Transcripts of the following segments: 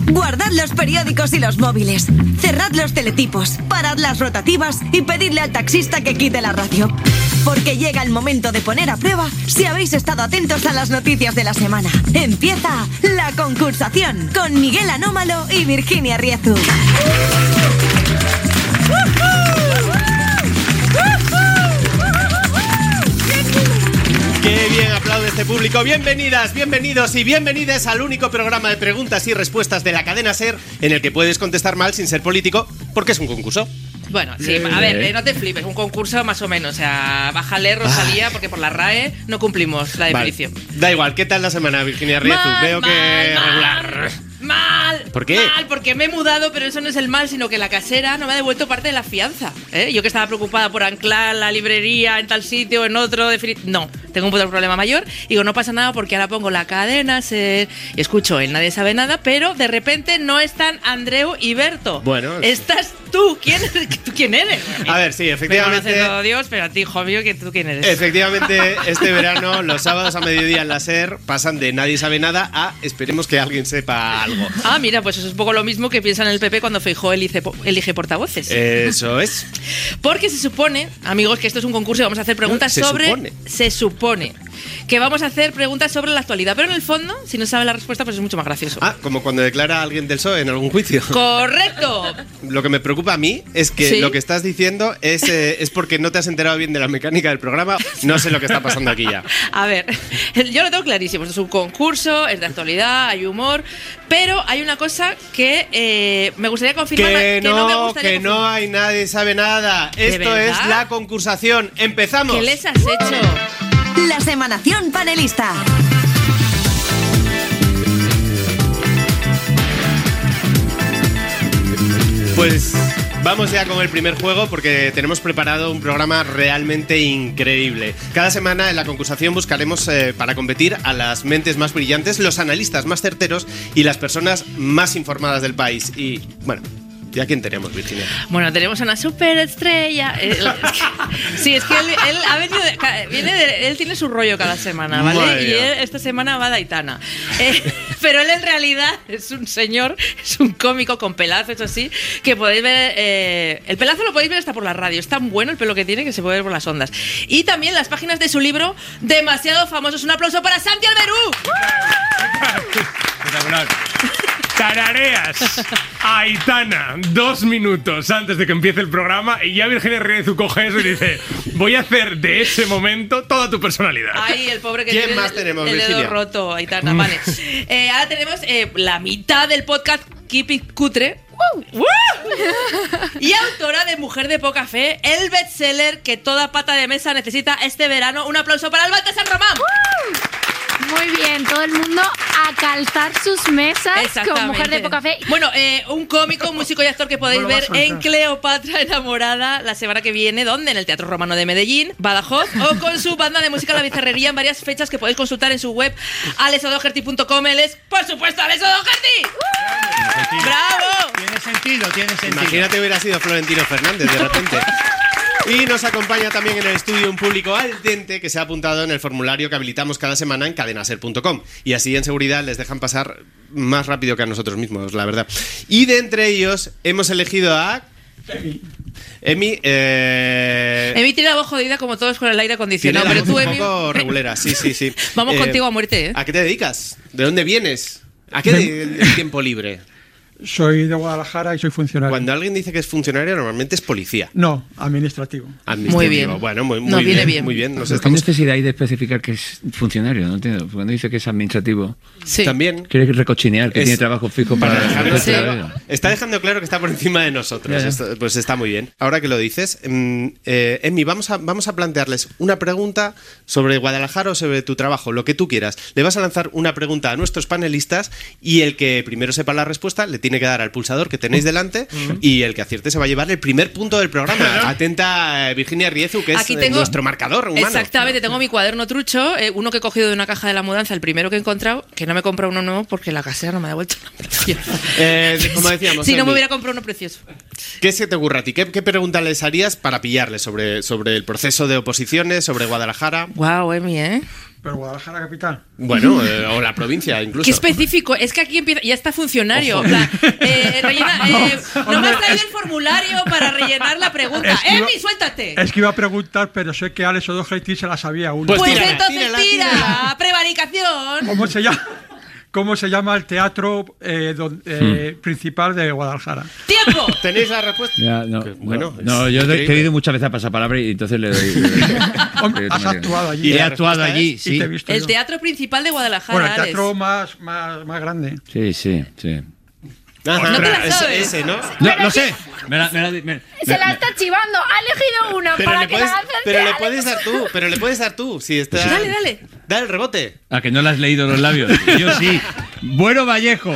Guardad los periódicos y los móviles. Cerrad los teletipos, parad las rotativas y pedidle al taxista que quite la radio. Porque llega el momento de poner a prueba si habéis estado atentos a las noticias de la semana. Empieza La Concursación con Miguel Anómalo y Virginia Riezu. ¡Qué bien aplaude este público! Bienvenidas, bienvenidos y bienvenidas al único programa de preguntas y respuestas de la cadena SER en el que puedes contestar mal sin ser político, porque es un concurso. Bueno, sí, a ver, no te flipes, un concurso más o menos, o sea, bájale Rosalía porque por la RAE no cumplimos la definición. Vale. Da igual, ¿qué tal la semana, Virginia Riezu? Veo que regular. Mal. ¿Por qué? Mal, porque me he mudado, pero eso no es el mal, sino que la casera no me ha devuelto parte de la fianza. Yo que estaba preocupada por anclar la librería en tal sitio, en otro, no, tengo un problema mayor. Digo, no pasa nada porque ahora pongo la cadena SER y escucho el Nadie Sabe Nada, pero de repente no están Andreu y Berto. Bueno, estás tú. ¿Tú quién eres? A ver, sí, efectivamente. Me conoce todo Dios, pero a ti, hijo mío, que tú quién eres. Efectivamente, este verano, los sábados a mediodía en la SER pasan de Nadie Sabe Nada a esperemos que alguien sepa algo. Ah, mira, pues eso es un poco lo mismo que piensan en el PP cuando Feijóo elige portavoces. Eso es. Porque se supone, amigos, que esto es un concurso y vamos a hacer preguntas Se supone que vamos a hacer preguntas sobre la actualidad, pero en el fondo, si no sabe la respuesta, pues es mucho más gracioso. Ah, como cuando declara a alguien del PSOE en algún juicio. ¡Correcto! Lo que me preocupa a mí es que lo que estás diciendo es porque no te has enterado bien de la mecánica del programa. No sé lo que está pasando aquí ya. A ver, yo lo tengo clarísimo. Esto es un concurso, es de actualidad, hay humor, pero hay una cosa que me gustaría confirmar. Que no hay Nadie Sabe Nada. Esto es La Concursación. ¡Empezamos! ¿Qué les has hecho? La Semanación Panelista. Pues vamos ya con el primer juego porque tenemos preparado un programa realmente increíble. Cada semana en La Concursación buscaremos para competir a las mentes más brillantes, los analistas más certeros y las personas más informadas del país. Y bueno, ¿ya quién tenemos, Virginia? Bueno, tenemos a una superestrella. Sí, es que él ha venido él tiene su rollo cada semana, ¿vale? Y él esta semana va de Aitana. Pero él en realidad es un señor, es un cómico con pelazo, eso sí, que podéis ver. El pelazo lo podéis ver hasta por la radio. Es tan bueno el pelo que tiene que se puede ver por las ondas. Y también las páginas de su libro, demasiado famosos. Un aplauso para Santi Alberú. Espectacular. Tarareas Aitana 2 minutos antes de que empiece el programa y ya Virginia Riezu coge eso y dice: voy a hacer de ese momento toda tu personalidad. Ay, el pobre que ¿Quién tiene más tenemos, el Virginia? dedo roto, Aitana, vale. Ahora tenemos la mitad del podcast Keep It Cutre. Y autora de Mujer de Poca Fe, el bestseller que toda pata de mesa necesita este verano. Un aplauso para Alba San Román. Muy bien, todo el mundo a calzar sus mesas con Mujer de Poca Fe. Bueno, un cómico, músico y actor que podéis ver en Cleopatra Enamorada la semana que viene. ¿Dónde? En el Teatro Romano de Medellín, Badajoz, o con su banda de música La Bizarrería en varias fechas que podéis consultar en su web alessodoherty.com. Él es, por supuesto, Alesso Doherty. ¡Bravo! Tiene sentido. Imagínate hubiera sido Florentino Fernández de repente. Y nos acompaña también en el estudio un público al dente que se ha apuntado en el formulario que habilitamos cada semana en cadenaser.com. Y así en seguridad les dejan pasar más rápido que a nosotros mismos, la verdad. Y de entre ellos hemos elegido a Emi. Emi tiene la voz jodida como todos con el aire acondicionado. Tiene Pero tú, un Emi, poco regulera, sí. vamos contigo a muerte, ¿eh? ¿A qué te dedicas? ¿De dónde vienes? ¿A qué el tiempo libre? Soy de Guadalajara y soy funcionario. Cuando alguien dice que es funcionario, normalmente es policía. No, administrativo. Muy bien. Bueno, muy viene bien. Muy bien. ¿Qué necesidad hay de especificar que es funcionario? No entiendo. Cuando dice que es administrativo, Sí. También quiere recochinear que tiene trabajo fijo para dejarlo Sí. claro. Está dejando claro que está por encima de nosotros. Ya. Esto, pues está muy bien. Ahora que lo dices, Emi, vamos a plantearles una pregunta sobre Guadalajara o sobre tu trabajo, lo que tú quieras. Le vas a lanzar una pregunta a nuestros panelistas y el que primero sepa la respuesta le tiene que dar al pulsador que tenéis delante y el que acierte se va a llevar el primer punto del programa. Atenta, Virginia Riezu, que Aquí es tengo, nuestro marcador humano. Exactamente, tengo mi cuaderno trucho, uno que he cogido de una caja de la mudanza, el primero que he encontrado, que no me he comprado uno nuevo porque la casera no me ha devuelto uno precioso. Como decíamos, si no Emi, me hubiera comprado uno precioso. ¿Qué se te ocurre a ti? ¿Qué pregunta les harías para pillarles sobre el proceso de oposiciones, sobre Guadalajara? Guau, Emi, ¿eh? Pero Guadalajara capital. Bueno, o la provincia incluso. Qué específico, es que aquí empieza, ya está funcionario. En plan, no me has traído el formulario para rellenar la pregunta. ¡Emi, suéltate! Es que iba a preguntar, pero sé que Alex O'Doherty se la sabía aún. Pues tírala, entonces tira. ¡Prevaricación! ¿Cómo se llama el teatro principal de Guadalajara? ¡Tiempo! ¿Tenéis la respuesta? Ya, no, Bueno, no, yo he ido muchas veces a pasapalabra y entonces le doy. Hombre, has actuado allí. He actuado allí, Y sí. te he visto El yo. teatro principal de Guadalajara, Bueno, el Alex. teatro más grande. Sí. Ajá, No te la sabes. ese, ¿no? No, lo sé. Se la está chivando. Ha elegido una para que la hagas. Pero le puedes dar tú. Si está... Dale. Dale el rebote. ¿A que no le has leído los labios? Yo sí. Bueno, Vallejo.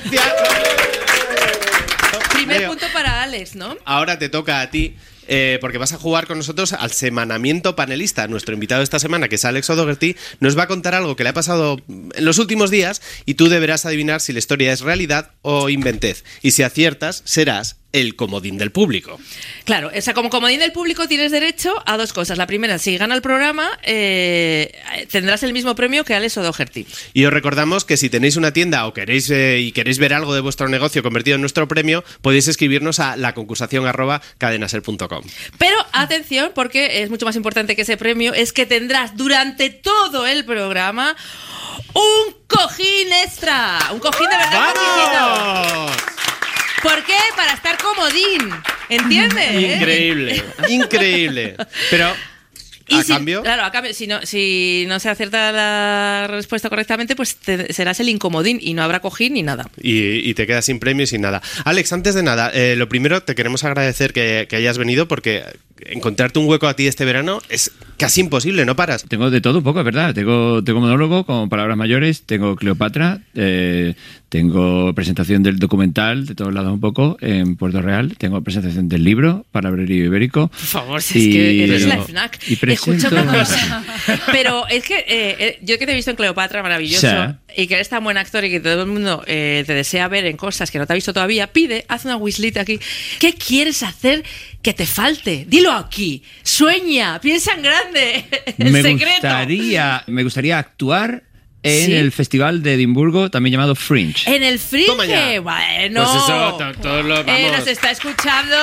Primer punto para Alex, ¿no? Ahora te toca a ti, porque vas a jugar con nosotros al semanamiento panelista. Nuestro invitado esta semana, que es Alex O'Doherty, nos va a contar algo que le ha pasado en los últimos días y tú deberás adivinar si la historia es realidad o inventez. Y si aciertas, serás el comodín del público. Claro, o sea, como comodín del público tienes derecho a dos cosas. La primera, si gana el programa, tendrás el mismo premio que Alex O'Doherty. Y os recordamos que si tenéis una tienda o queréis ver algo de vuestro negocio convertido en nuestro premio, podéis escribirnos a laconcursación@cadenaser.com. Pero atención, porque es mucho más importante que ese premio, es que tendrás durante todo el programa un cojín extra. Un cojín de verdad chiquito. ¡Vamos! ¿Por qué? Para estar comodín. ¿Entiendes? Increíble. Pero... Y a cambio, si no se acierta la respuesta correctamente, pues serás el incomodín y no habrá cojín ni nada. y te quedas sin premio y sin nada. Alex, antes de nada, lo primero, te queremos agradecer que hayas venido, porque encontrarte un hueco a ti este verano es casi imposible, no paras. Tengo de todo un poco, es verdad. Tengo monólogo con palabras mayores, tengo Cleopatra, tengo presentación del documental de todos lados un poco en Puerto Real, tengo presentación del libro Palabrerío Ibérico. Por favor, si es que eres la FNAC. Y escucha una cosa. Pero es que yo que te he visto en Cleopatra, maravilloso, sí. Y que eres tan buen actor y que todo el mundo te desea ver en cosas que no te ha visto todavía, haz una wishlist aquí. ¿Qué quieres hacer que te falte? Dilo aquí. Sueña, piensa en grande. Me gustaría actuar en ¿Sí? el Festival de Edimburgo, también llamado Fringe. En el Fringe. Toma ya. Bueno. Pues eso, todos lo vamos. Nos está escuchando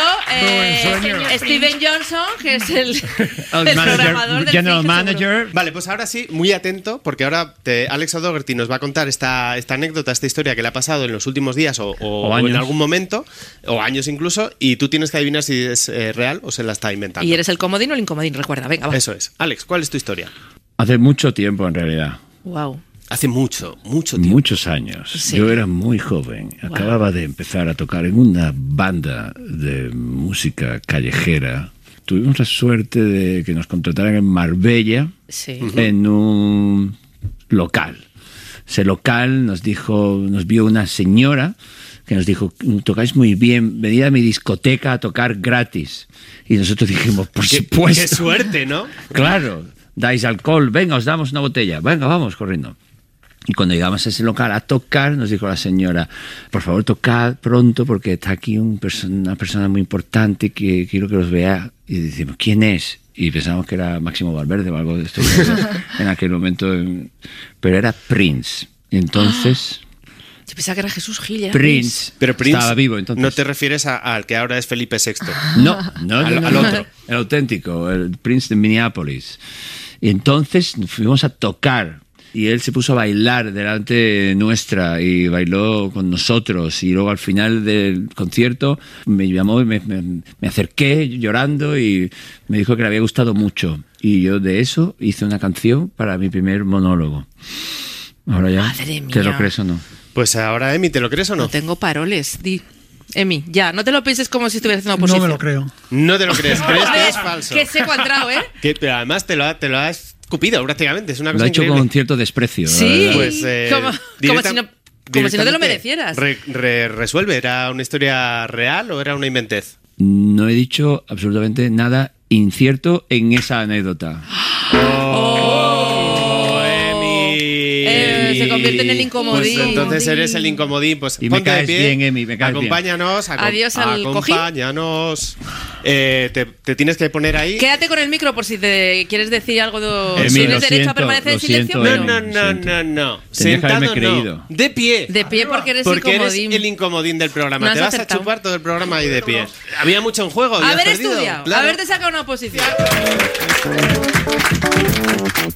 sueño. Steven Johnson, que es el manager, programador del general Fringe, manager. Vale, pues ahora sí, muy atento, porque ahora Alex O'Doherty nos va a contar esta anécdota, esta historia que le ha pasado en los últimos días o en algún momento, o años incluso, y tú tienes que adivinar si es real o se la está inventando. Y eres el comodín o el incomodín, recuerda. Venga, va. Eso es. Alex, ¿cuál es tu historia? Hace mucho tiempo, en realidad. Wow. Hace mucho tiempo. Muchos años. Sí. Yo era muy joven. Wow. Acababa de empezar a tocar en una banda de música callejera. Tuvimos la suerte de que nos contrataran en Marbella, Sí. en un local. Ese local nos vio una señora que nos dijo: tocáis muy bien, venid a mi discoteca a tocar gratis. Y nosotros dijimos, por supuesto. Qué suerte, ¿no? Claro, dais alcohol, venga, os damos una botella, venga, vamos, corriendo. Y cuando llegamos a ese local a tocar, nos dijo la señora: por favor, tocad pronto porque está aquí una persona muy importante que quiero que los vea. Y decimos, ¿quién es? Y pensamos que era Máximo Valverde o algo de esto en aquel momento. Pero era Prince. Y entonces... Yo pensaba que era Jesús Gil. Era Prince. Pero Prince, estaba vivo entonces. no te refieres al que ahora es Felipe VI. No, al otro. El auténtico, el Prince de Minneapolis. Y entonces fuimos a tocar y él se puso a bailar delante nuestra y bailó con nosotros, y luego al final del concierto me llamó y me acerqué llorando y me dijo que le había gustado mucho, y yo de eso hice una canción para mi primer monólogo. Ahora ya, Madre mía. ¿te lo crees o no? Pues ahora, Emi, ¿te lo crees o no? No tengo paroles. Di. Emi, ya, no te lo pienses como si estuvieras haciendo oposición. No me lo creo. No te lo crees, crees que es falso. Que seco ha entrado, ¿eh? Pero además te lo ha escupido prácticamente, es una Lo cosa ha hecho increíble. con cierto desprecio. la Sí, verdad. Pues, como si no te lo directamente, merecieras. Resuelve, ¿era una historia real o era una inventez? No he dicho absolutamente nada incierto en esa anécdota. ¡Oh, Emi! se convierte en el incomodín. Pues entonces eres el incomodín. Pues Y ponte me caes de pie, bien, Emi, me caes acompáñanos, Adiós al cojín. acompáñanos. Te tienes que poner ahí. Quédate con el micro por si te quieres decir algo de... Emi, Tienes lo derecho a siento, permanecer en lo silencio, siento, pero... Emi. No. Tendrías que Sentado haberme no. creído. De pie. De pie porque eres Porque eres incomodín. el incomodín del programa. No has Te vas acertado. a chupar todo el programa ahí de pie. Había mucho en juego. Habías Haber perdido. estudiado, Claro. haberte sacado una oposición.